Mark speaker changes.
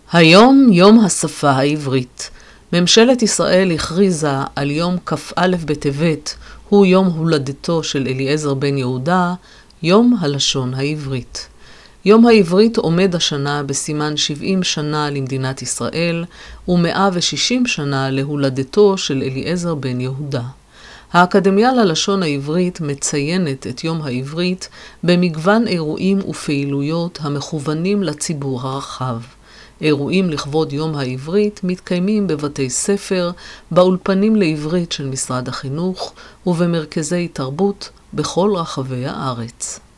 Speaker 1: היום יום השפה העברית. ממשלת ישראל הכריזה על יום כ"א בטבת, הוא יום הולדתו של אליעזר בן יהודה, יום הלשון העברית. יום העברית עומד השנה בסימן 70 שנה למדינת ישראל ו160 שנה להולדתו של אליעזר בן יהודה. האקדמיה ללשון העברית מציינת את יום העברית במגוון אירועים ופעילויות המכוונים לציבור הרחב. אירועים לכבוד יום העברית מתקיימים בבתי ספר, באולפנים לעברית של משרד החינוך ובמרכזי תרבות בכל רחבי הארץ.